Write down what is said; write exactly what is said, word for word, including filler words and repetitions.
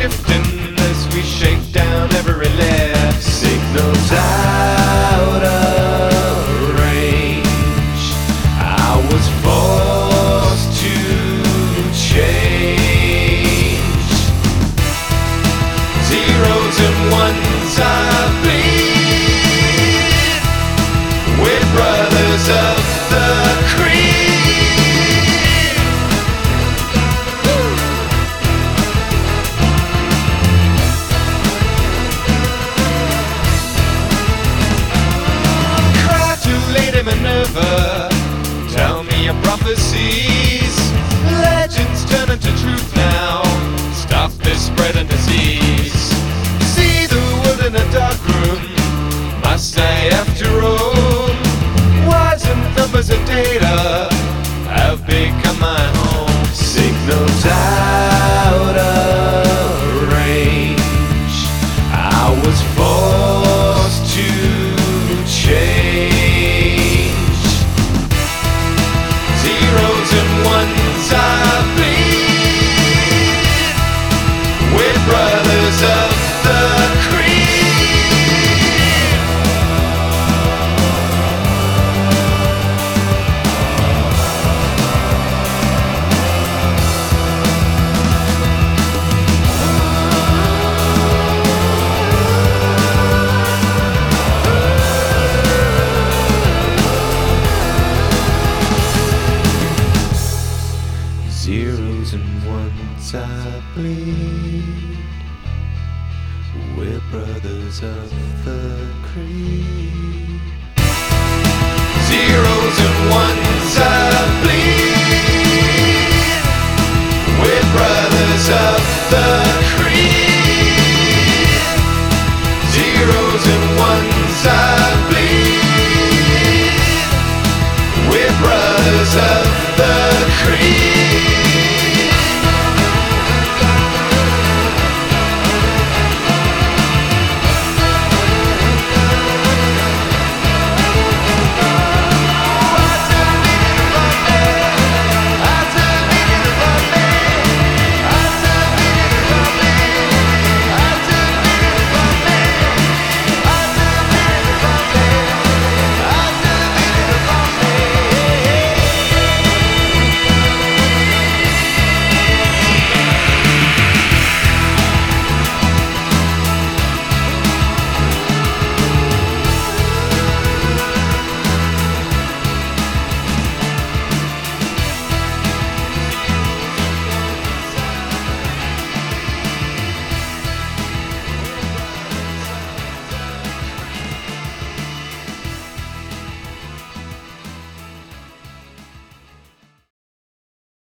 shifting as we shake down every layer. Signals out of range. I was forced to change. Zeros and ones I bleed. We're brothers of the creed. Minerva, tell me your prophecies. Legends turn into truth now. Stop this spreading disease. See the world in a dark room. Must I, after all, words and numbers and data have become my home. Signals out of range. I was forced to change. Zeros and ones I bleed. We're brothers of the zeros and ones I bleed. We're brothers of the creed. Zeros and ones I bleed. We're brothers of the creed.